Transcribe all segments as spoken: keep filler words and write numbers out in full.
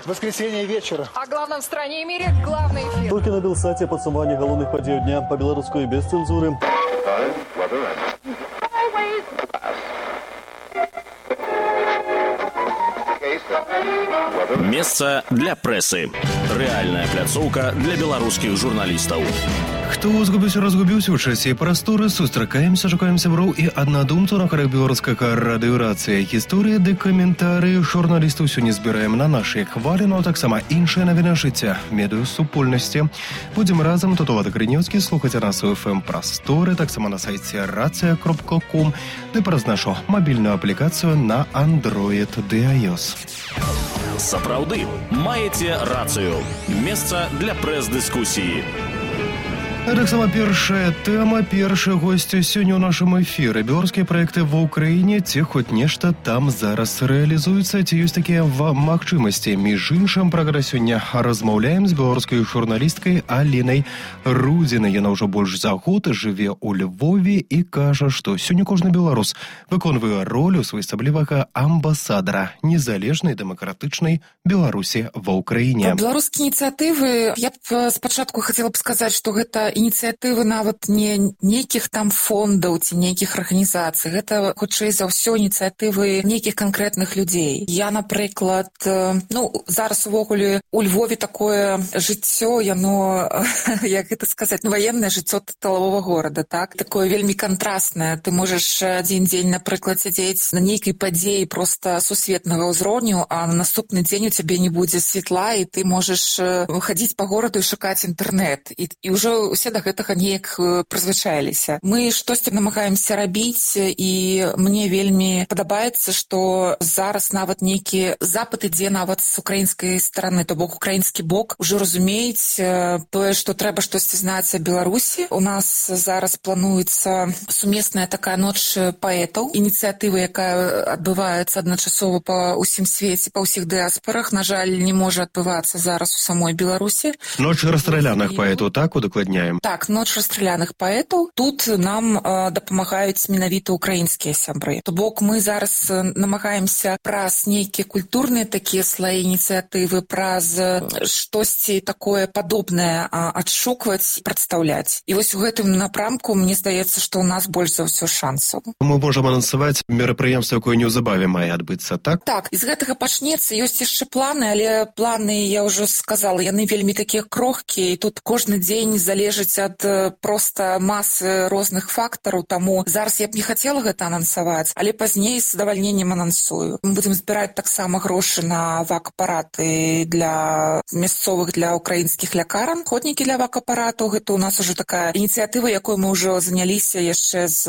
Воскресенье вечера. О главном в стране и мире главный эфир. Толькі на Белсаце падсумаванне галоўных падзеяў дня па-беларуску без цэнзуры. Месца для прэсы. Рэальная пляцоўка для беларускіх журналістаў. Хто згубіўся, разгубіўся ў часе і прасторы, сустракаемся, шукаем сяброў і аднадумцаў на карах беларускага радыёрацыі. Гісторыі ды каментары журналістаў сёння збіраем на нашай хвалі, но таксама іншыя навіны жыцця, медыа супольнасці. Будзем разам, Татула Крынёўскі, слухаць нас у эф эм прасторы, таксама на сайце рацыя кропка ком, ды праз нашу мабільную аплікацыю на Android ды iOS. Сапраўды, маеце рацыю. Месца для прэс-дыскусіі. Таксама першая тэма, першы госць сёння ў нашым эфіры. Беларускія праекты ва ўкраіне, ці хоць нешта там зараз рэалізуецца, ці ёсць такія магчымасці. Між іншым, прагара сёння размаўляем з беларускай журналісткай Алінай Рудзінай. Яна ўжо больш за год жыве ў Львове і кажа, што сёння кожны беларус выконвае ролю своеасаблівага амбасадара незалежнай дэмакратычнай Беларусі ва ўкраіне. Беларускія ініцыятывы, я б спачатку хацела б сказаць, што гэта ініцыятывы нават не нейкіх там фондаў ці нейкіх арганізацый. Гэта, хутчэй за ўсё, ініцыятывы нейкіх канкрэтных людзей. Я, напрыклад, ну, зараз увогуле у Львове такое жыццё, яно, як гэта сказаць, ну, ваеннае жыццё тылавога горада, так? Такое вельмі кантрастнае. Ты можаш адзін дзень, напрыклад, сядзець на нейкай падзеі проста сусветнага ўзроўню, а на наступны дзень у цябе не будзе святла, і ты можаш хадзіць па гораду і шукаць інтэрнэт. І, і ўжо усе да гэтага неяк прызвычаіліся. Мы штосьці намагаемся рабіць, і мне вельмі падабаецца, што зараз нават нейкі запыт ідзе нават з украінскай стараны, то бок украінскі бок ужо разумеюць тое, што трэба штосьці знаць о Беларусі. У нас зараз плануецца сумесная такая ноч паэтаў, ініцыятыва, якая адбываецца адначасова па ўсім свеце, па ўсіх дыаспарах. На жаль, не можа адбывацца зараз у самой Беларусі. Ноч расстраляных паэтаў, так, удакладняем? Так, ноч расстраляных паэтаў. Тут нам э, дапамагаюць менавіта украінскія сябры. То бок мы зараз намагаемся праз нейкія культурныя такія слаі ініцыятывы, праз штосьці такое падобнае а, адшукваць, прадстаўляць. І вось у гэтым напрамку мне здаецца, што ў нас больш за ўсё шансаў. Мы можам анансаваць мерапрыемства, якое неўзабаве мае адбыцца, так? Так, і з гэтага пачнецца. Ёсць яшчэ планы, але планы, я ўжо сказала, яны вельмі такія крохкія, і тут кожны дзень залежыць ад проста масы розных фактараў, таму зараз я б не хацела гэта анансаваць, але пазней з задавальненнем анансую. Мы будзем збіраць таксама грошы на вак-апараты для мясцовых, для украінскіх лякаран. Ходнікі для вак-апаратаў, гэта у нас ужо такая ініцыятыва, якой мы ўжо заняліся яшчэ з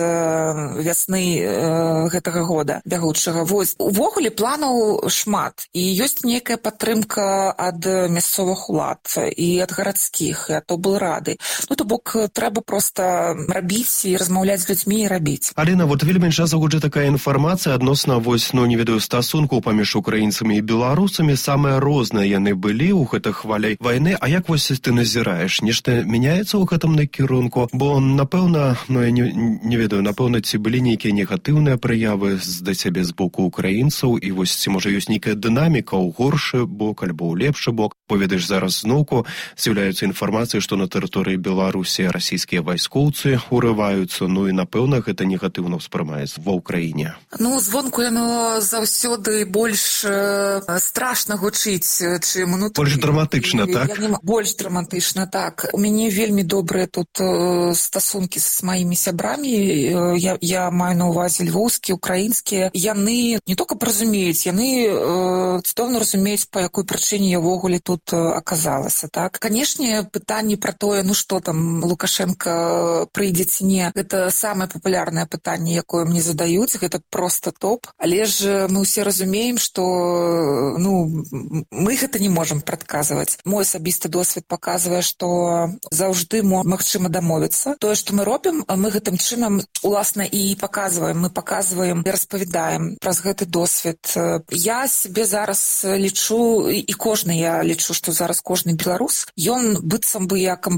вясны э, гэтага года бягучага. Вось, увогуле планаў шмат, і ёсць нейкая падтрымка ад мясцовых улад і ад гарадскіх, і ад облрады. Ну, то бок, трэба проста рабіць і размаўляць з людзьмі і рабіць. Аліна, вот вельмі часта гучыць такая інфармацыя адносна, вось, ну, не ведаю, стасункаў паміж украінцамі і беларусамі. Самыя розныя яны былі ў гэтых хваляй вайны. А як вось ты назіраеш? Нешта мяняецца ў гэтым накірунку? Бо, напэўна, ну, я не, не ведаю, напэўна, ці былі нейкія негатыўныя праявы да цябе з боку украінцаў, і вось, ці, можа, ёсць нейкая дынаміка ў горшы бок альбо ў лепшы бок? Поведаеш, зараз зноўку з'яўляюцца інфармацыі, што на тэрыторыі Беларусі расійскія вайскоўцы урываюцца, ну і, напэўна, гэта негатыўна ўспрымаецца ва ўкраіне. Ну, звонку яно заўсёды больш э, страшна гучыць, чым унутры. Больш драматычна, так? Не... Больш драматычна, так. У мяне вельмі добрыя тут э, стасункі з маімі сябрамі. Э, я, я маю на ўвазе львоўскія, украінскія. Яны не толькі разумеюць, яны э, цудоўна разумеюць, па якой прычыне я ўвогуле тут э, аказалася, так? Канешне, пытанне пра тое, ну што там, Лукашенко прыйдзе ці не, гэта самае папулярнае пытанне, якое мне задаюць, гэта проста топ. Але ж мы ўсе разумеем, што ну, мы гэта не можам прадказваць. Мой асабісты досвед паказвае, што заўжды магчыма дамовіцца. Тое, што мы робім, мы гэтым чынам уласна і паказваем. Мы паказваем і распавядаем праз гэты досвед. Я себе зараз лічу, і кожны я лічу, што зараз кожны беларус, ён быццам бы як амбасадор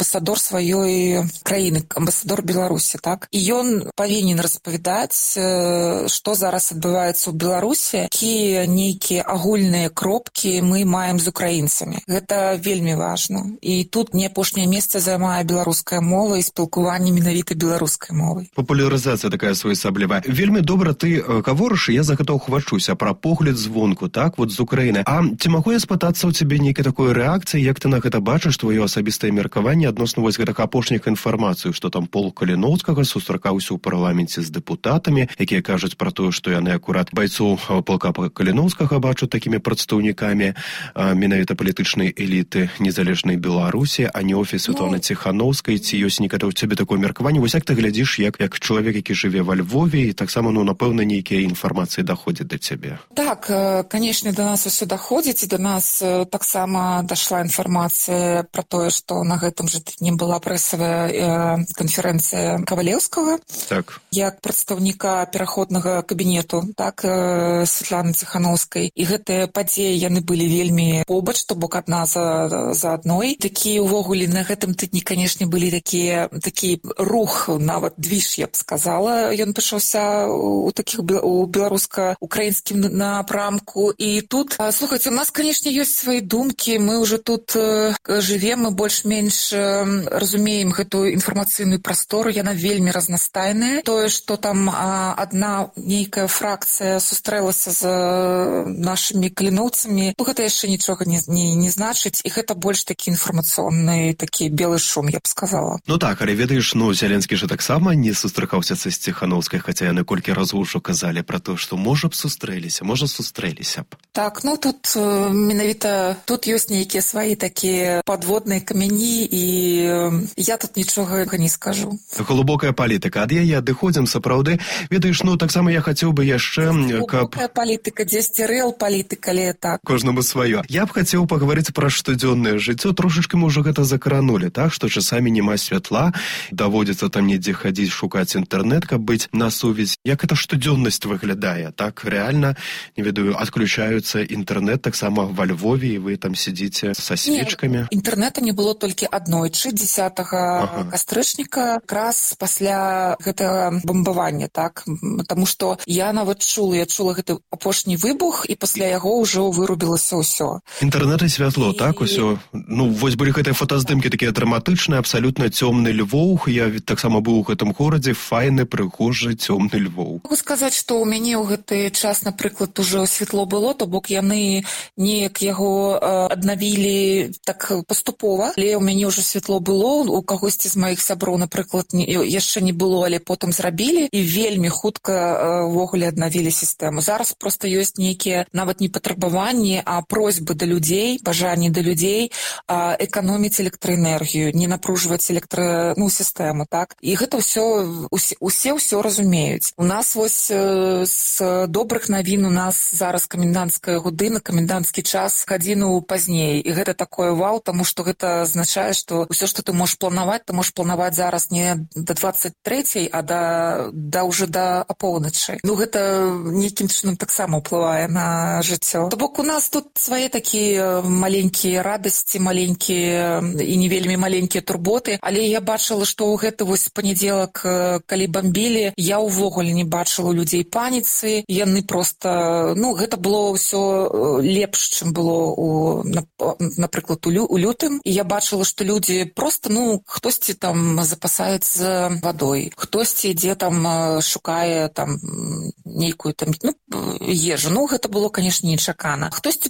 сваёй краіны, амбасадор Беларусі, так? І ён павінен распавядаць, што зараз адбываецца ў Беларусі, якія нейкія агульныя кропкі мы маем з украінцамі. Гэта вельмі важна. І тут не апошняе месца займае беларуская мова і спілкуванне менавіта беларускай мовай. Папулярызацыя такая своеасаблівая. Вельмі добра ты гаворыш, і я за гэта ўхвачуся пра погляд звонку, так, вот з Украіны. А ці магу я спытацца ў цябе нейкай такой рэакцыі, як ты на гэта бачыш, твоё асабістае меркаванне адносна вось гэтых апошніх інфармацый, што там Пол Каліноўскага сустракаўся ў парламенце з дэпутатамі, якія кажуць пра тое, што яны акурат байцоў полка Каліноўскага бачаць такімі прадстаўнікамі менавіта палітычнай эліты незалежнай Беларусі, а не офіс Святланы Ціханаўскай. Ці ёсць некае ў цябе такое меркаванне? Вось як ты глядзіш, як як чалавек, які жыве ва Львове, і таксама, ну, напэўна, нейкія інфармацыі даходзяць да цябе? Так, канешне, да нас усё даходзіць, і да нас таксама дашла інфармацыя пра тое, што на гэтым жа тыдні была прэсавая канферэнцыя Кавалеўскага, так, як прадстаўніка пераходнага кабінету, так, Святланы Ціханаўскай. І гэтыя падзеі, яны былі вельмі побач, то бок адна за, за адной. Такі, увогуле, на гэтым тыдні, канешне, былі такія, такі рух, нават движ, я б сказала, ён пачаўся у такіх у беларуска-украінскім напрамку. І тут, слухайце, у нас, канешне, ёсць свае думкі, мы ўжо тут жывем, мы больш-менш разумеем гэтую інфармацыйную прастору, яна вельмі разнастайная. Тое, што там адна нейкая фракцыя сустрэлася з нашымі каліноўцамі, ну, гэта яшчэ нічога не, не, не значыць, і гэта больш такі інфармацыйны, такі белы шум, я б сказала. Ну так, але ведаеш, ну, Зяленскі же таксама не сустракаўся са Ціханаўскай, хаця яны колькі разоў ужо казалі пра то, што можа б сустрэліся, можа сустрэліся б. Так, ну тут менавіта, тут ёсць нейкія свае такія падводныя камяні, і я тут нічога не скажу. Глубокая палітыка, ад яе адыходзім, сапраўды. Ведаеш, ну, таксама я хацеў бы яшчэ... Глубокая каб... палітыка, дзесьці рэал палітыка, але так. Кожнаму сваё. Я б хацеў пагаварыць пра штодзённае жыццё, трошачкі мы ўжо гэта закранули, так, што часамі няма святла, даводзіцца там недзе хадзіць, шукаць інтэрнэт, каб быць на сувязь. Як эта штодзённасць выглядае, так, рэальна, не ведаю, адключаюцца інтэрнэт таксама ва Львове, і вы там сидзіце са свечкамі? Не, інтэрнэта не было толькі аднойчы, дзесятага ага. кастрычніка, якраз пасля гэтага бомбавання, так, таму што я нават чула, я чула гэты апошні выбух, і пасля яго ўжо вырубілася ўсё. Інтэрнэт і святло, і... так, усё. Ну, вось былі гэтыя фотаздымкі такія драматычныя, абсалютна цёмны Львоў. Я таксама быў у гэтым горадзе, файны, прыгожы, цёмны Львоў. Могу сказаць, што ў мяне ў гэты час, напрыклад, ужо святло было, то бок яны неяк яго э, аднавілі так паступова, але ў мяне ўжо святло было, у кагосьці з маіх сяброў, напрыклад, не, яшчэ не было, але потым зрабілі, і вельмі хутка ўвогуле э, аднавілі сістэму. Зараз проста ёсць нейкія нават не патрабаванні, а просьбы да людзей, бажанні да людзей э, эканоміць электраэнергію, не напружваць электра... ну, сістэму, так? І гэта ўсё, усе, усе ўсё разумеюць. У нас вось э, з добрых навін у нас зараз каменданцкая годына, каменданцкі час гадзіну пазней. І гэта такое вау, таму што гэта азначае, што ўсё, што ты можаш планаваць, ты можаш планаваць зараз не да дваццаць трэцяй, а да, да ўжо да апоўначы. Ну, гэта нейкім чынам таксама ўплывае на жыццё. То бок у нас тут свае такія маленькія радасці, маленькія і не вельмі маленькія турботы, але я бачыла, што ў гэты вось панядзелак, калі бамбілі, я ўвогуле не бачыла людзей паніцы, яны проста, ну, гэта было ўсё лепш, чым было у, напрыклад, у, лю, у лютым, і я бачыла, што людзі проста, ну, хтосьці там запасаецца вадой, хтосьці ідзе там, шукае там нейкую там, ну, ежу. Ну, гэта было, канешне, нечакана. Хтосьці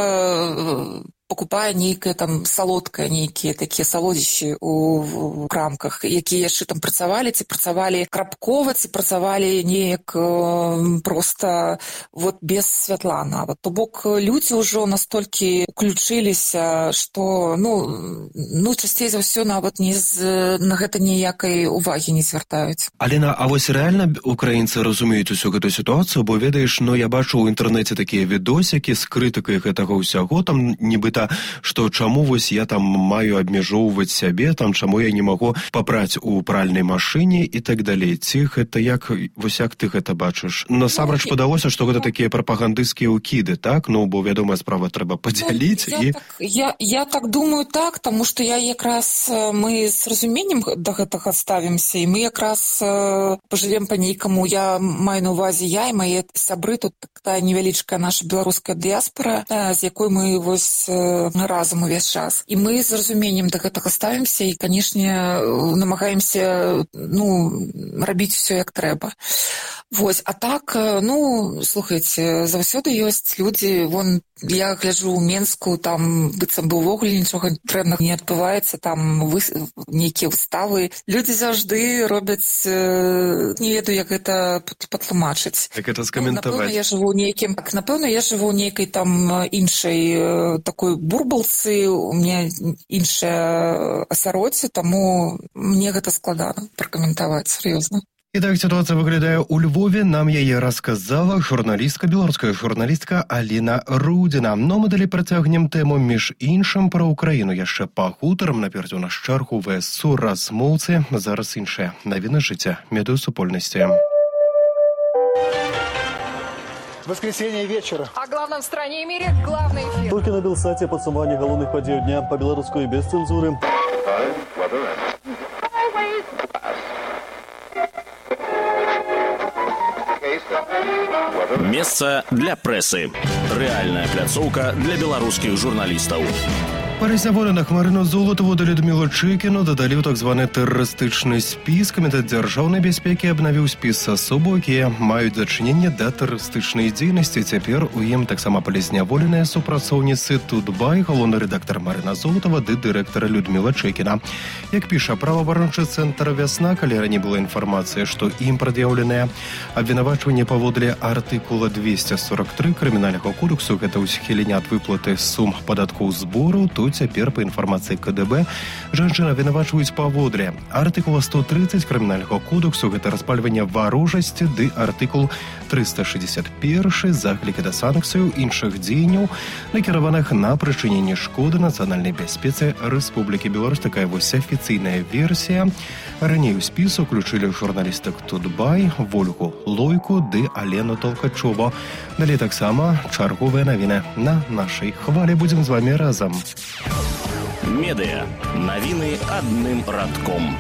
проста покупае нейкае там салодкае, нейкія такія салодзіші у, у крамках, якія яшчэ там працавалі, ці працавалі крапкова, ці працавалі неяк э, проста вот без святла нават. То бок людзі ўжо настолькі уключыліся, што ну, ну часцей за ўсё нават не з, на гэта ніякай увагі не звяртаюць. Алена, а вось рэальна украінцы разумеюць усю гэту сітуацыю, бо ведаеш, ну я бачу ў інтэрнэце такія відосікі з крытыкай гэтага ўсяго, там нібыта нібыта, што чаму вось я там маю абмяжоўваць сябе, там чаму я не магу папраць у пральнай машыне і так далей. Ці гэта як, вось як ты гэта бачыш? Насамрэч падалося, што гэта такія прапагандысцкія ўкіды, так? Ну, бо вядомая справа трэба падзяліць. Я, і... так, я, я так думаю так, таму што я якраз мы з разуменнем да гэтага ставімся, і мы якраз пажывем па нейкаму, я маю на ўвазе я і мае сябры, тут такая невялічкая наша беларуская дыяспара, з якой мы вось разам увесь час. І мы з разуменнем да гэтага ставімся і, канешне, намагаемся, ну, рабіць усё як трэба. Вось, а так, ну, слухайце, заўсёды ёсць людзі, вон, я гляджу ў Менску, там быццам бы ўвогуле нічога дрэннага не адбываецца, там вы, нейкія выставы. Людзі заўжды робяць, не ведаю, як гэта патлумачыць. Як гэта скаментаваць? Ну, напэўна, я жыву ў нейкім, так, напэўна, я жыву ў нейкай там іншай такой бурбалцы, у мяне іншае асяроддзе, таму мне гэта складана пракаментаваць, сур'ёзна. І так ситуація виглядає у Львові. Нам її розказала журналістка, білоруська журналістка Аліна Рудіна. Ну, ми далі притягнемо тему, між іншим, про Україну. Я ще пахутором, наперед у нас чергу ВСУ розмовці. Зараз інше. Новини життя медіасупольності. Воскресенье вечера. О главном в стране и мире главный эфир. Только на Белсате подсумование головных подей дня по-белорусски без цензуры. Месца для прэсы. Рэальная пляцоўка для беларускіх журналістаў. Пересяволи на Хмарину Золотову до Людмилу Чекіну додали у так званий терористичний спис. Комітет державної безпеки обновив спис особ, які мають зачинення до терористичної діяльності. Тепер у їм так само полізняволене супрацовниці Тутбай, головний редактор Марина Золотова ды директора Людмила Чекіна. Як пише правоабарончий центр «Весна», коли раніше була інформація, що їм пред'явлене обвинувачення поводле артикула двісті сорок три Кримінального кодексу, це усхилення від виплати сум податков збору, то цяпер, по інформації КДБ, жанчына вінавачваюць паводле артыкула сто тридцать Крымінальнага кодексу, гэта распальванне варожасці, ды артыкул триста шестьдесят один заклікі да санкцыяў іншых дзеянняў, накіраваных на прычыненне шкоды нацыянальнай бяспецы Рэспублікі Беларусь. Такая вось афіцыйная версія. Раней у спіс уключылі журналістак Тутбай, Вольгу Лойку ды Алену Толкачову. Далей таксама чарговыя навіны на нашай хвалі. Будзем з вами разам. Медыа. Навіны адным радком.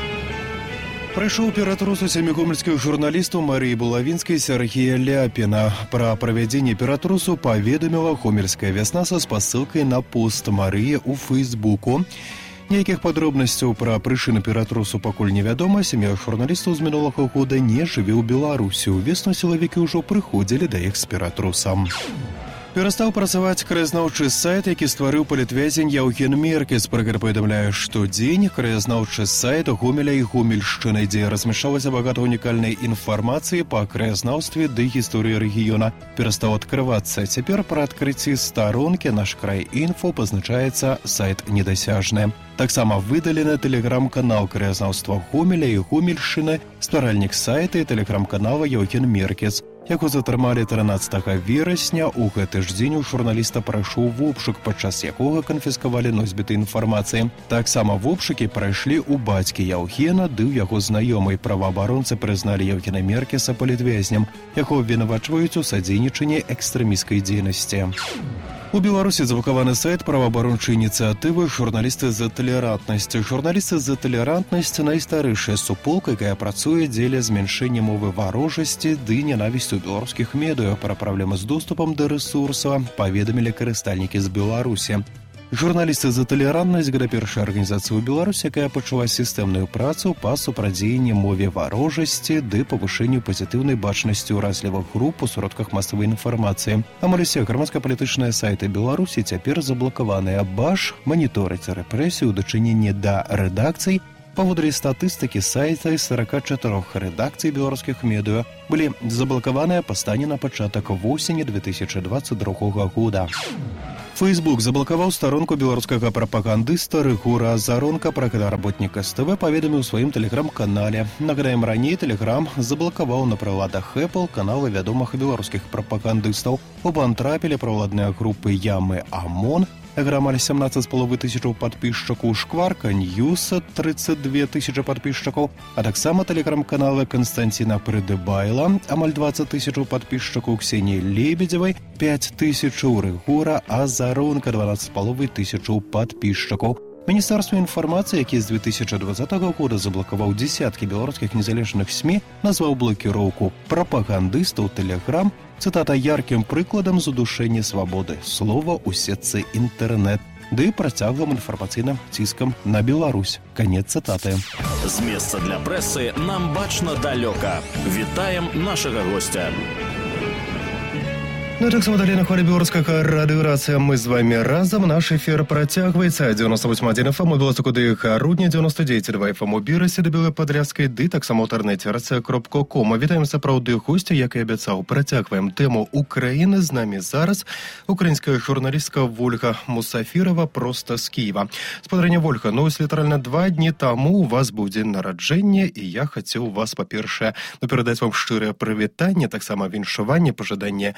Прайшоў ператрус у сямі гомельскіх журналістаў Марыі Булавінскай, Сергея Ляпіна. Пра правядзенне ператрусу паведаміла гомельская вясна са спасылкай на пост Марыі ў Фейсбуку. Ніякіх падробнасцяў пра прычыны ператрусу пакуль невядома. Сям'я журналістаў з мінулага года не жыве ў Беларусі. Увесну сілавікі ўжо прыходзілі да іх з ператрусам. Перастаў працаваць краязнаўчы сайт, які стварыў палітвязень Яўген Меркес. Пра гэта паведамляе «Штодзень». Краязнаўчы сайт Гомеля і Гомельшчыны, дзе размяшчалася багата унікальнай інфармацыі па краязнаўстве ды гісторыі рэгіёна, перастаў адкрывацца. Цяпер пры адкрыцці старонкі «Наш край інфо» пазначаецца сайт недасяжны. Таксама выдалены тэлеграм-канал краязнаўства Гомеля і Гомельшчыны, стваральнік сайта і тэлеграм-канала Яўген Меркес. Яго затрымалі трынаццатага верасня. У гэты ж дзень у журналіста прайшоў вобшук, падчас якога канфіскавалі носьбіты інфармацыі. Таксама вобшукі прайшлі ў бацькі Яўгена ды ў яго знаёмай. Праваабаронцы прызналі Яўгена Меркеса палітвязням. Яго абвінавачваюць у садзейнічанні экстрэмісцкай дзейнасці. У Беларусі заблокаваны сайт праваабарончай ініцыятывы «Журналісты за талерантнасць». Журналісты за талерантнасць – найстарэйшая суполка, якая працуе дзеля змяншэння мовы варожасці ды ненавісці ў беларускіх медыа. Пра праблемы з доступам да рэсурса паведамілі карыстальнікі з Беларусі. Журналісты за талерантнасць – гэта першая арганізацыя ў Беларусі, якая пачала сістэмную працу па супрацьдзеянні мове варожасці ды павышэнню пазітыўнай бачнасці ўразлівых груп у сродках масавай інфармацыі. Амаль усе грамадска-палітычныя сайты Беларусі цяпер заблакаваныя. БАШ маніторыць рэпрэсію ў дачыненні да рэдакцый. Паводле статыстыкі сайта сорок четыре рэдакцый беларускіх медыа былі заблакаваныя па стане на пачатак восені две тысячи двадцать другога года. Фейсбук заблокаваў старонку беларускага прапагандыста Рыгора Азаронка. Пра гэта работнік СТВ паведаміў у сваім тэлеграм-канале. Нагадаем, раней Тэлеграм заблокаваў на прыладах Apple каналы вядомых беларускіх прапагандыстаў. Оба трапілі праваладныя групы Ямы АМОН, амаль сямнаццаць з паловай тысячаў падпісчыкаў Шкварка Ньюса, тридцать две тысячи падпісчыкаў, а таксама тэлеграм-каналы Константина Прыдыбайла, амаль двадцать тысячаў падпісчыкаў, Ксении Лебедевой, пять тысяч у Рыгора, а Заронка дванаццаць з паловай тысячаў падпісчыкаў. Міністэрства інфармацыі, які з две тысячи двадцатого года заблакаваў дзесяткі беларускіх незалежных СМІ, назваў блакіроўку прапагандыстаў Тэлеграм, цытата, яркім прыкладам задушэння свабоды слова ў сетцы інтэрнэт, ды працяглым інфармацыйным ціскам на Беларусь. Канец цытаты. З месца для прэсы нам бачна далёка. Вітаем нашага гостя. Ну, так само далее на хвале белорусского радиорация. Мы с вами разом. Наш эфир протягивается. девяносто восемь один эф эм, у Белосток УДХ, Рудня, девяносто девять два эф эм, у Бірасе, до Білої Подрязкої, ди так само у интернете, рация крапка ком. Вітаємо сапраўды гостя, як і обіцяв. Протягиваем тему України. З нами зараз українська журналістка Вольга Мусафірова, просто з Києва. Спадарня Вольга, ну ось літерально два дні тому у вас був день народження, і я хотів вас, по-перше, ну, передати вам щире привітання, так само віншування, пожадання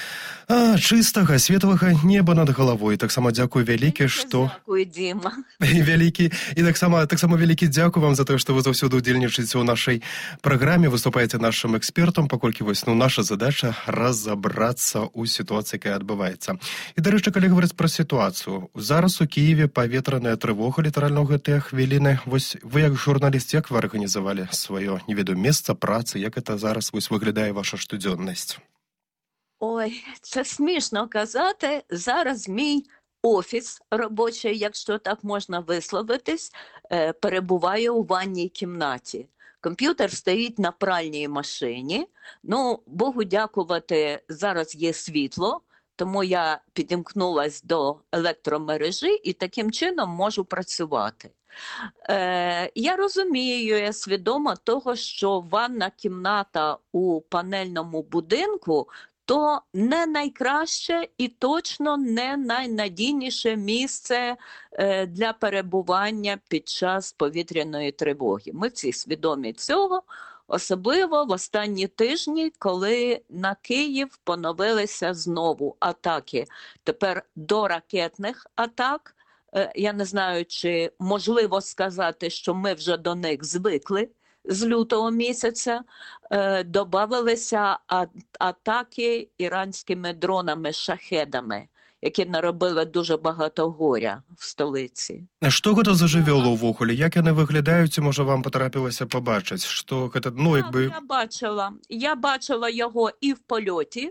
А, чистого, светлого неба над головой. Так само дякую вялікі, што... Дякую, Діма. І вялікі, і так само, так само вялікі дзякую вам за то, што вы заўсёды удзельнічаеце ў нашай праграме, выступаеце нашым экспертам, паколькі вось, ну, наша задача разобрацца ў сітуацыі, якая адбываецца. І, дарэчы, калі гаварыць пра сітуацыю, зараз у Кіеве паветраная трывога літаральна ў гэтыя хвіліны. Вось вы як журналіст, як вы арганізавалі сваё, не ведаю, месца працы, як это зараз вось выглядае ваша штодзённасць? Ой, це смішно казати. Зараз мій офіс робочий, якщо так можна висловитись, перебуває у ванній кімнаті. Комп'ютер стоїть на пральній машині. Ну, Богу дякувати, зараз є світло, тому я підімкнулась до електромережі і таким чином можу працювати. Е, я розумію, я свідома того, що ванна кімната у панельному будинку то не найкраще і точно не найнадійніше місце для перебування під час повітряної тривоги. Ми всі свідомі цього, особливо в останні тижні, коли на Київ поновилися знову атаки. Тепер до ракетних атак. Я не знаю, чи можливо сказати, що ми вже до них звикли. З лютого місяця е, добавилися а, атаки іранськими дронами-шахедами, які наробили дуже багато горя в столиці. Што гэта за жывёлы ўвогуле? Як яны выглядаюць, можа, вам потрапілася побачыць? Што гэта, ну, якби... Я бачила, я бачила його і в польоті. Е,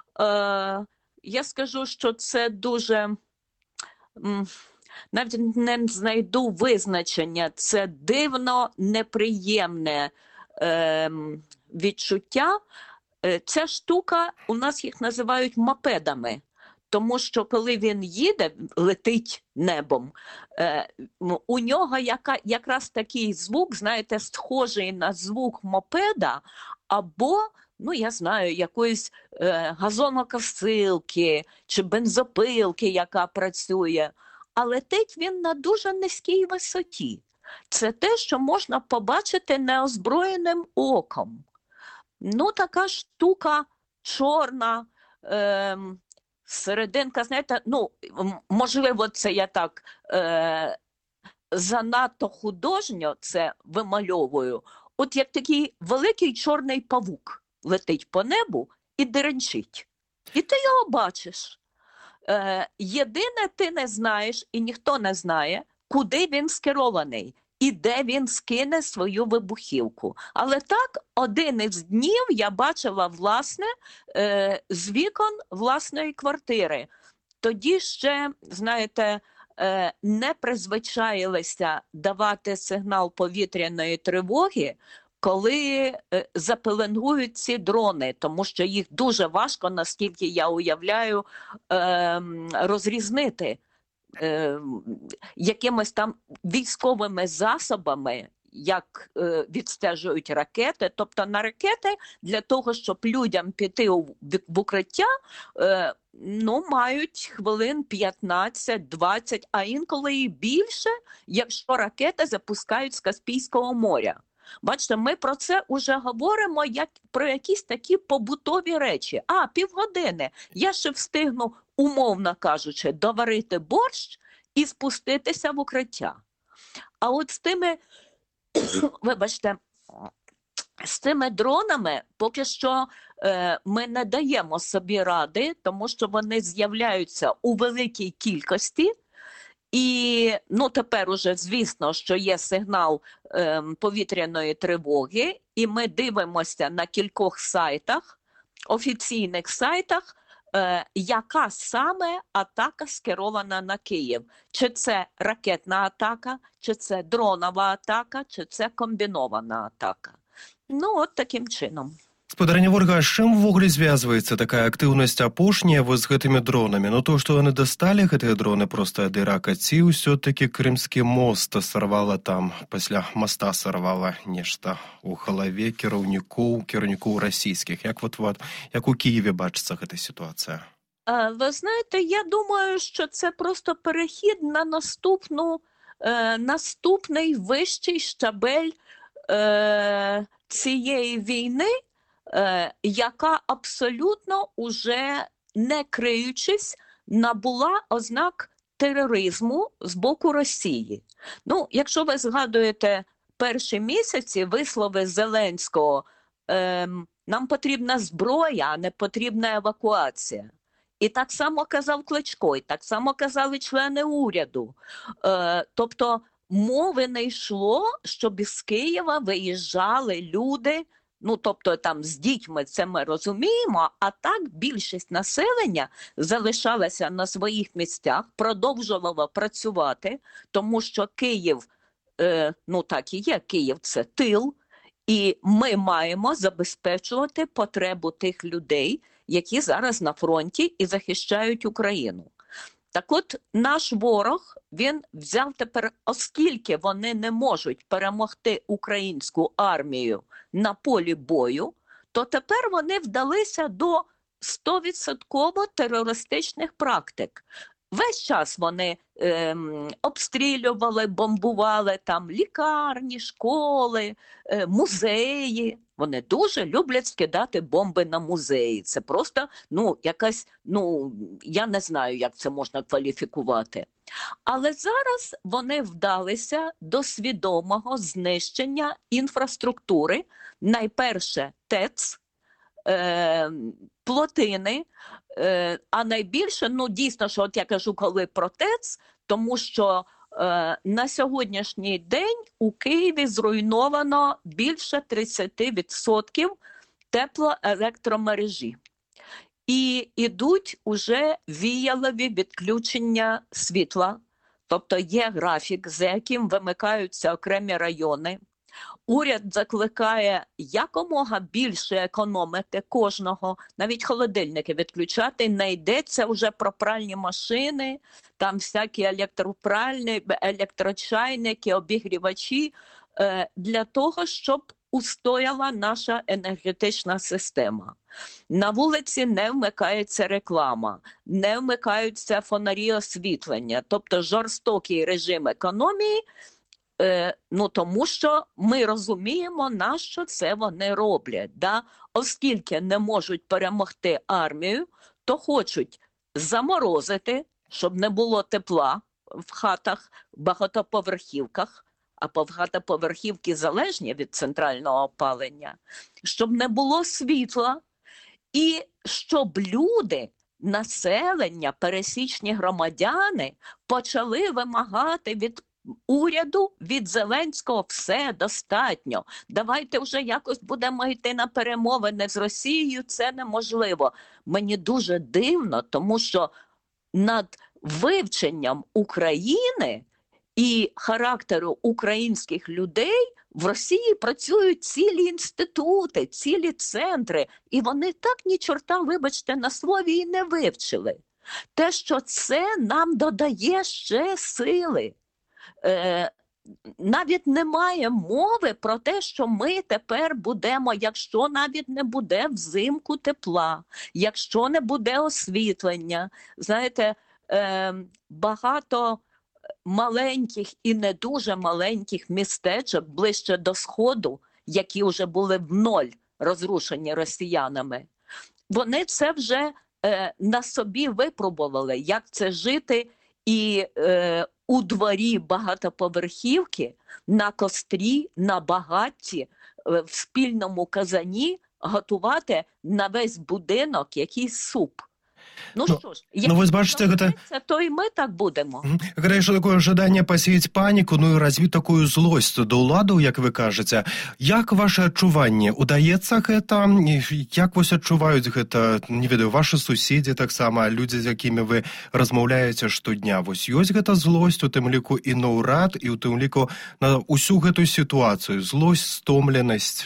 я скажу, що це дуже... М- Навіть не знайду визначення. Це дивно, неприємне е, відчуття. Е, ця штука, у нас їх називають мопедами. Тому що коли він їде, летить небом, е, у нього яка, якраз такий звук, знаєте, схожий на звук мопеда або, ну я знаю, якоїсь е, газонокосилки чи бензопилки, яка працює. А летить він на дуже низькій висоті. Це те, що можна побачити неозброєним оком. Ну, така штука чорна, е, серединка, знаєте, ну, можливо, це я так е, занадто художньо це вимальовую. От як такий великий чорний павук летить по небу і деренчить. І ти його бачиш. Е, єдине, ти не знаєш, і ніхто не знає, куди він скерований і де він скине свою вибухівку. Але так, один із днів я бачила, власне, е, з вікон власної квартири. Тоді ще, знаєте, е, не призвичаїлися давати сигнал повітряної тривоги, коли запеленгують ці дрони, тому що їх дуже важко, наскільки я уявляю, розрізнити якимись там військовими засобами, як відстежують ракети. Тобто на ракети для того, щоб людям піти в укриття, ну, мають хвилин п'ятнадцять-двадцять, а інколи і більше, якщо ракети запускають з Каспійського моря. Бачите, ми про це вже говоримо як про якісь такі побутові речі. А, півгодини. Я ще встигну, умовно кажучи, доварити борщ і спуститися в укриття. А от з тими, вибачте, з цими дронами поки що е, ми не даємо собі ради, тому що вони з'являються у великій кількості. І ну, тепер уже, звісно, що є сигнал е, повітряної тривоги, і ми дивимося на кількох сайтах, офіційних сайтах, е, яка саме атака скерована на Київ. Чи це ракетна атака, чи це дронова атака, чи це комбінована атака. Ну, от таким чином. Спадарня Ольга, а з чым увогуле звязваецца такая актыўнасць апошняя вот з гэтымі дронамі? Ну то, што яны дасталі гэтыя дроны проста ад Ірака, ці ўсё-такі Крымскі мост сарвала там, пасля моста сарвала нешта у галаве кіраўнікоў, кіраўнікоў расійскіх? Як вот, вот як у Києві бачыцца гэта сітуацыя? Ви знаєте, я думаю, що це просто перехід на наступну, е, наступний вищий щабель е, цієї війни, Е, яка абсолютно уже не криючись набула ознак тероризму з боку Росії. Ну, якщо ви згадуєте перші місяці вислови Зеленського, е, нам потрібна зброя, а не потрібна евакуація. І так само казав Кличко, і так само казали члени уряду. Е, тобто мови не йшло, щоб із Києва виїжджали люди, ну, тобто там з дітьми, це ми розуміємо, а так більшість населення залишалася на своїх місцях, продовжувала працювати, тому що Київ, е, ну так і є, Київ – це тил, і ми маємо забезпечувати потребу тих людей, які зараз на фронті і захищають Україну. Так от, наш ворог, він взяв тепер, оскільки вони не можуть перемогти українську армію на полі бою, то тепер вони вдалися до сто відсотків терористичних практик. Весь час вони е, обстрілювали, бомбували там лікарні, школи, е, музеї. Вони дуже люблять скидати бомби на музеї. Це просто, ну, якась, ну, я не знаю, як це можна кваліфікувати. Але зараз вони вдалися до свідомого знищення інфраструктури. Найперше ТЕЦ, е, плотини, е, а найбільше, ну, дійсно, що от я кажу, коли про ТЕЦ, тому що е, на сьогоднішній день у Києві зруйновано більше тридцять відсотків теплоелектромережі. І йдуть уже віялові відключення світла, тобто є графік, за яким вимикаються окремі райони. Уряд закликає якомога більше економити кожного, навіть холодильники відключати. Не йдеться вже про пральні машини, там всякі електропральні, електрочайники, обігрівачі, для того, щоб устояла наша енергетична система. На вулиці не вмикається реклама, не вмикаються фонарі освітлення, тобто жорстокий режим економії, е, ну тому що ми розуміємо, на що це вони роблять. Да? Оскільки не можуть перемогти армію, то хочуть заморозити, щоб не було тепла в хатах, в багатоповерхівках, а багатоповерхівки залежні від центрального опалення, щоб не було світла, і щоб люди, населення, пересічні громадяни почали вимагати від уряду, від Зеленського: все, достатньо, давайте вже якось будемо йти на перемовини з Росією, це неможливо. Мені дуже дивно, тому що над вивченням України і характеру українських людей в Росії працюють цілі інститути, цілі центри, і вони так ні чорта, вибачте, на слові і не вивчили. Те, що це нам додає ще сили. Е, навіть немає мови про те, що ми тепер будемо, якщо навіть не буде взимку тепла, якщо не буде освітлення. Знаєте, е, багато маленьких і не дуже маленьких містечок ближче до Сходу, які вже були в ноль розрушені росіянами, вони це вже е, на собі випробували, як це жити і е, у дворі багатоповерхівки, на кострі, на багатті, е, в спільному казані готувати на весь будинок якийсь суп. Ну, Ну, що ж, ну, ви бачите, якщо гэта- це, то і ми так будемо. Когда еще такое ожидание посеять панику, ну и развить такую злость до ўладаў, як вы кажаце. Як ваше адчуванне? Удаецца гэта? І як вось адчуваюць гэта, не ведаю, ваши суседзі таксама, людзі, з якімі вы размаўляеце штодня? Вось ёсць гэта злосць, у тым ліку і на ўрад, і ў тым ліку на ўсю гэтую сітуацыю? Злосць, стомленасць?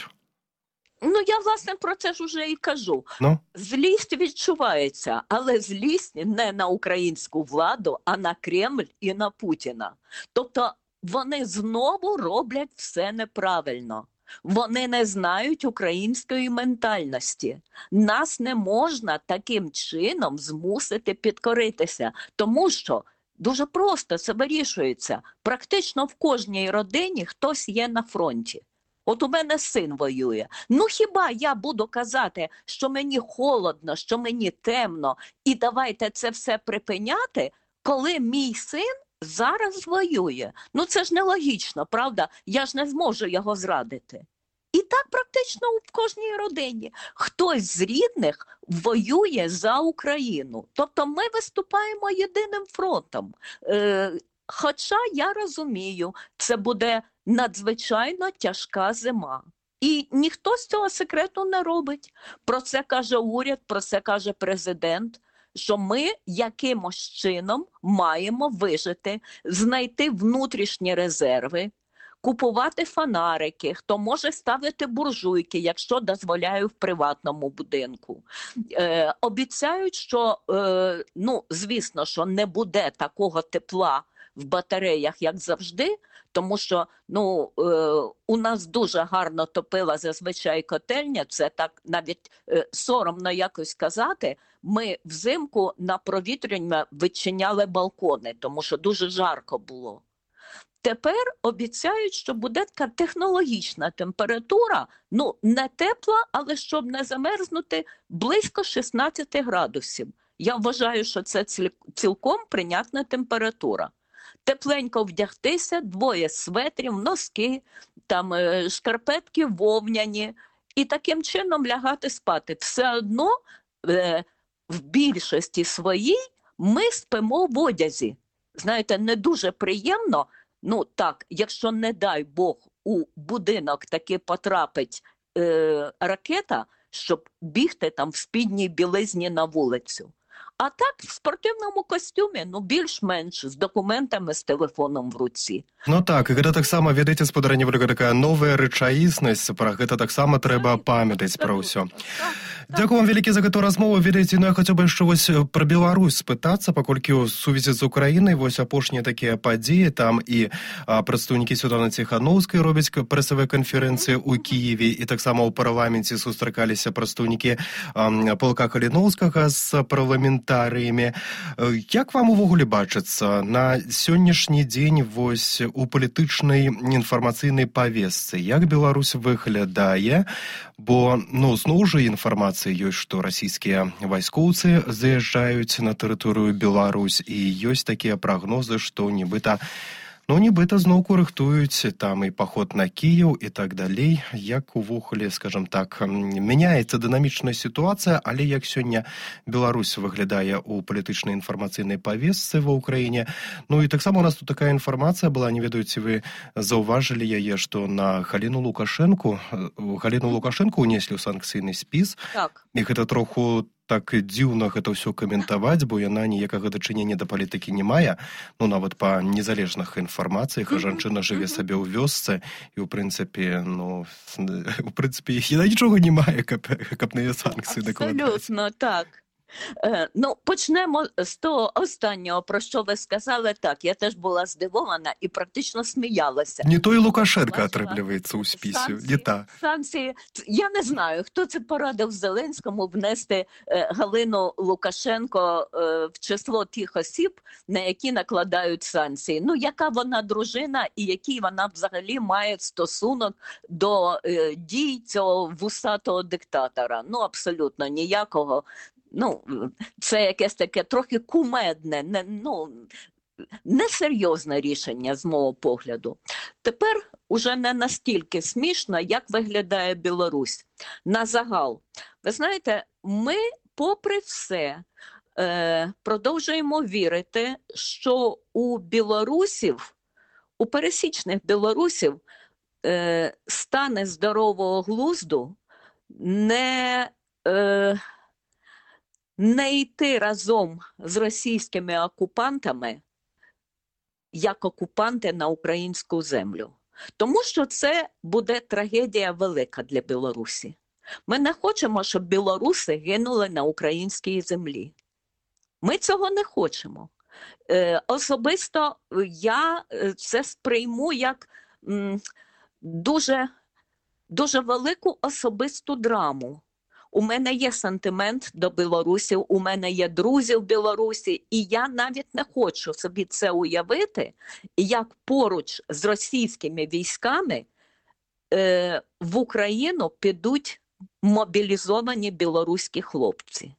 Ну, я, власне, про це ж уже і кажу. Ну? Злість відчувається, але злість не на українську владу, а на Кремль і на Путіна. Тобто вони знову роблять все неправильно. Вони не знають української ментальності. Нас не можна таким чином змусити підкоритися, тому що дуже просто це вирішується. Практично в кожній родині хтось є на фронті. От у мене син воює. Ну хіба я буду казати, що мені холодно, що мені темно, і давайте це все припиняти, коли мій син зараз воює? Ну це ж нелогічно, правда? Я ж не зможу його зрадити. І так практично в кожній родині. Хтось з рідних воює за Україну. Тобто ми виступаємо єдиним фронтом. Е, хоча я розумію, це буде надзвичайно тяжка зима. І ніхто з цього секрету не робить. Про це каже уряд, про це каже президент, що ми якимось чином маємо вижити, знайти внутрішні резерви, купувати фонарики, хто може ставити буржуйки, якщо дозволяю в приватному будинку. Е, обіцяють, що, е, ну, звісно, що не буде такого тепла в батареях, як завжди, тому що, ну, е, у нас дуже гарно топила зазвичай котельня, це так навіть е, соромно якось казати. Ми взимку на провітрювання відчиняли балкони, тому що дуже жарко було. Тепер обіцяють, що буде така технологічна температура, ну, не тепла, але щоб не замерзнути, близько шістнадцять градусів. Я вважаю, що це цілком прийнятна температура. Тепленько вдягтися, двоє светрів, носки, там е, шкарпетки вовняні, і таким чином лягати спати. Все одно е, в більшості своїй ми спимо в одязі. Знаєте, не дуже приємно, ну так, якщо, не дай Бог, у будинок таки потрапить е, ракета, щоб бігти там в спідній білизні на вулицю. А так, в спортивному костюмі, ну, більш-менш, з документами, з телефоном в руці. Ну так, і гэта таксама, ведаеце, спадарня Вольга, такая новая рэчаіснасць, пра гэта таксама трэба памятаць пра ўсё. Дзякую вам вялікі за гэту размову. Ведаеце, ну я хацеў бы яшчэ вось пра Беларусь спытацца, паколькі ў сувязі з Украінай вось апошнія такія падзеі, там і а, прадстаўнікі Святланы Ціханаўскай робяць прэсавыя канферэнцыі ў Кіеве, і таксама ў парламенце сустракаліся прадстаўнікі а, Палка Каліноўскага з парламентарыямі. Як вам увогуле бачыцца на сённяшні дзень вось у палітычнай інфармацыйнай павесцы? Як Беларусь выглядае? Бо, ну, зноў жа інфармацыя ёсць, што расійскія вайскоўцы заязджаюць на тэрыторыю Беларусь, і ёсць такія прагнозы, што нібыта Ну, нібыта зноўку рыхтуюць там і паход на Кіеў і так далей. Як увогуле, скажем так, мяняецца дынамічная сітуацыя, але як сёння Беларусь выглядае ў палітычнай інфармацыйнай павесцы ва ўкраіне. Ну і таксама у нас тут такая інфармацыя была, не ведаю, ці вы заўважылі яе, што на Галіну Лукашэнку, Галіну Лукашэнку ўнеслі ў санкцыйны спіс. Так. І гэта троху так дзіўна гэта ўсё каментаваць, бо яна ніякага дачынення да палітыкі не мае, ну нават па незалежных інфармацыях, а жанчына жыве сабе ў вёсцы, і ў прынцыпе, ну, у прынцыпе, яна нічога не мае, каб, каб на яе санкцыі дакладаць. Абсолютно, так. Е, ну, почнемо з того останнього, про що ви сказали. Так, я теж була здивована і практично сміялася. Не то и Лукашенко Бачила отрабливается у спису, санкції, не та. санкції. Я не знаю, хто це порадив Зеленському внести е, Галину Лукашенко е, в число тих осіб, на які накладають санкції. Ну, яка вона дружина і який вона взагалі має стосунок до е, дій цього вусатого диктатора? Ну, абсолютно ніякого. Ну, це якесь таке трохи кумедне, не, ну, несерйозне рішення з мого погляду. Тепер уже не настільки смішно, як виглядає Білорусь. На загал. Ви знаєте, ми, попри все, е, продовжуємо вірити, що у білорусів, у пересічних білорусів, е, стане здорового глузду не... Е, не йти разом з російськими окупантами, як окупанти на українську землю. Тому що це буде трагедія велика для Білорусі. Ми не хочемо, щоб білоруси гинули на українській землі. Ми цього не хочемо. Е, особисто я це сприйму як м, дуже, дуже велику особисту драму. У мене є сантимент до білорусів, у мене є друзі в Білорусі, і я навіть не хочу собі це уявити, як поруч з російськими військами е, в Україну підуть мобілізовані білоруські хлопці.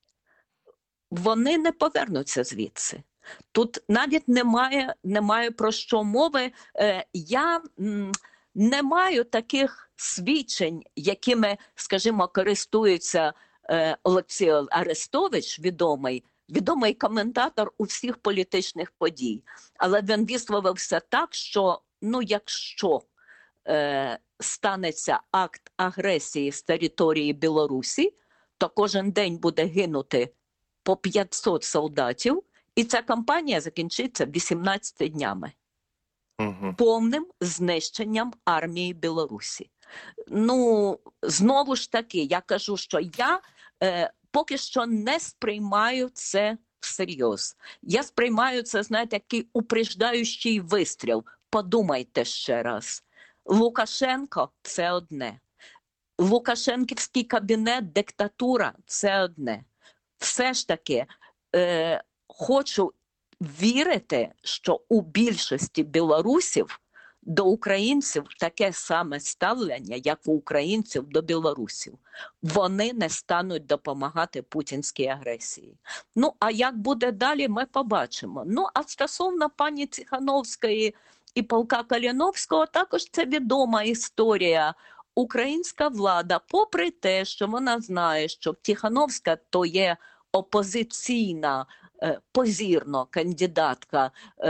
Вони не повернуться звідси. Тут навіть немає, немає про що мови. Е, я... М, Не маю таких свідчень, якими, скажімо, користується е, Олексій Арестович, відомий, відомий коментатор усіх політичних подій. Але він висловився так, що, ну, якщо е, станеться акт агресії з території Білорусі, то кожен день буде гинути по п'ятсот солдатів, і ця кампанія закінчиться вісімнадцятьма днями. Угу. Повним знищенням армії Білорусі. Ну, знову ж таки, я кажу, що я е, поки що не сприймаю це всерйоз. Я сприймаю це, знаєте, такий упреждаючий вистріл. Подумайте ще раз. Лукашенко – це одне. Лукашенківський кабінет, диктатура – це одне. Все ж таки, е, хочу вірити, що у більшості білорусів до українців таке саме ставлення, як у українців до білорусів. Вони не стануть допомагати путінській агресії. Ну, а як буде далі, ми побачимо. Ну, а стосовно пані Тихановської і полка Каліновського, також це відома історія. Українська влада, попри те, що вона знає, що Тихановська то є опозиційна, позірно кандидатка,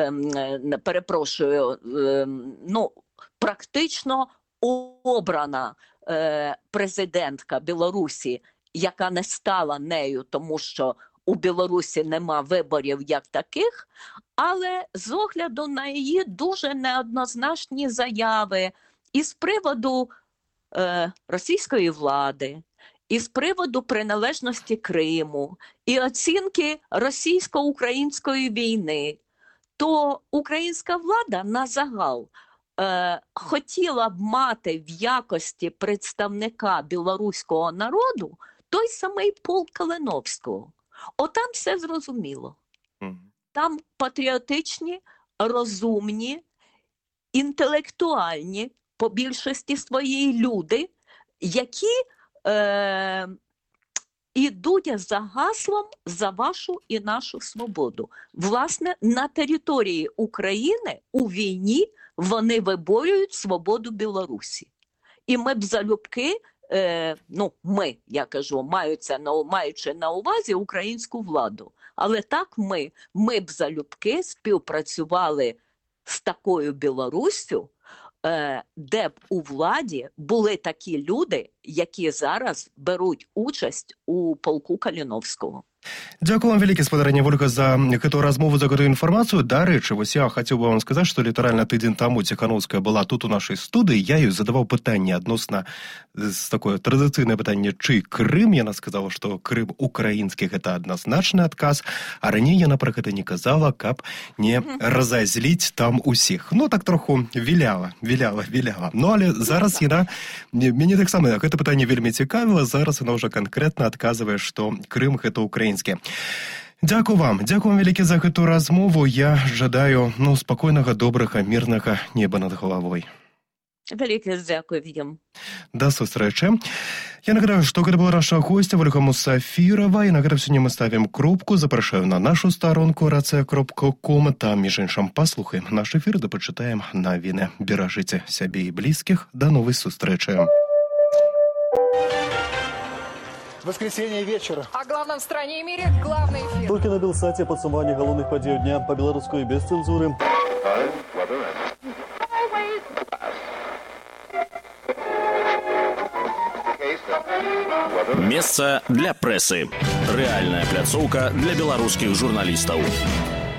перепрошую, ну, практично обрана президентка Білорусі, яка не стала нею, тому що у Білорусі нема виборів як таких, але з огляду на її дуже неоднозначні заяви і з приводу е, російської влади, і з приводу приналежності Криму, і оцінки російсько-української війни, то українська влада на загал е, хотіла б мати в якості представника білоруського народу той самий полк Калиновського. Отам все зрозуміло. Там патріотичні, розумні, інтелектуальні, по більшості своєї люди, які е, ідуть за гаслом за вашу і нашу свободу. Власне, на території України у війні вони виборюють свободу Білорусі. І ми б залюбки, е, ну ми, я кажу, маються на, маючи на увазі українську владу, але так ми, ми б залюбки співпрацювали з такою Білоруссю, е, де б у владі були такі люди, які зараз беруть участь у полку Каліновського. Дзякую вам вялікі, спадарня Вольга, за гэтую размову, за гэтую інфармацыю. Дарэчы, вось я хацеў бы вам сказаць, што літаральна тыдзень таму Ціханаўская была тут у нашай студыі, я ёй задаваў пытанне адносна з такое традыцыйнае пытанне, чый Крым. Яна сказала, што Крым украінскі, гэта адназначны адказ, а раней яна пра гэта не казала, каб не разазліць там усіх. Ну, так троху віляла, віляла, віляла. Ну, але зараз яна, мяне таксама гэта пытанне вельмі цікавіла, зараз яна ўжо канкрэтна адказвае, што Крым гэта украінскі. Дзякую вам, дзякую вам вялікі за гэту размову. Я жадаю, ну, спакойнага, добрага, мірнага неба над галавой. Вялікі дзякуй всім. Да сустрэчы. Я нагадаю, што гэта была наша гостя Вольга Мусафірова, і на гэта сёння мы ставім кропку. Запрашаю на нашу старонку рацыя кропка ком. Там, між іншым, паслухаем наш эфір, да пачытаем навіны. Беражыце сябе і блізкіх. Да новай сустрэчы. Воскресенье вечера. О главном в стране и мире главный эфир. Только на Белсате подсумование головных подей дня по-белорусски и без цензуры. Месца для прэсы. Рэальная пляцоўка для беларускіх журналістаў.